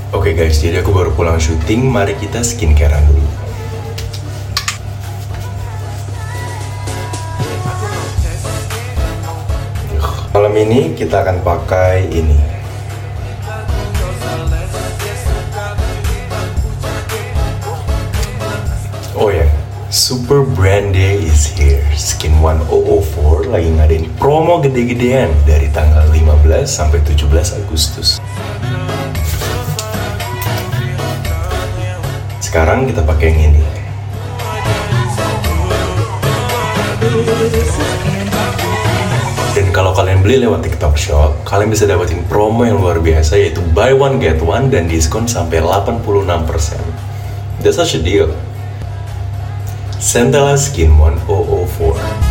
Oke guys, jadi aku baru pulang syuting, mari kita skincarean dulu. Malam ini kita akan pakai ini. Oh ya, Super Brand Day is here. Skin 1004 lagi ngadain promo gede-gedean dari tanggal 15 sampai 17 Agustus. Sekarang kita pakai yang ini. Dan kalau kalian beli lewat TikTok Shop, kalian bisa dapetin promo yang luar biasa, yaitu buy one get one dan diskon sampai 86%. That's such a deal. Centella Skin 1004.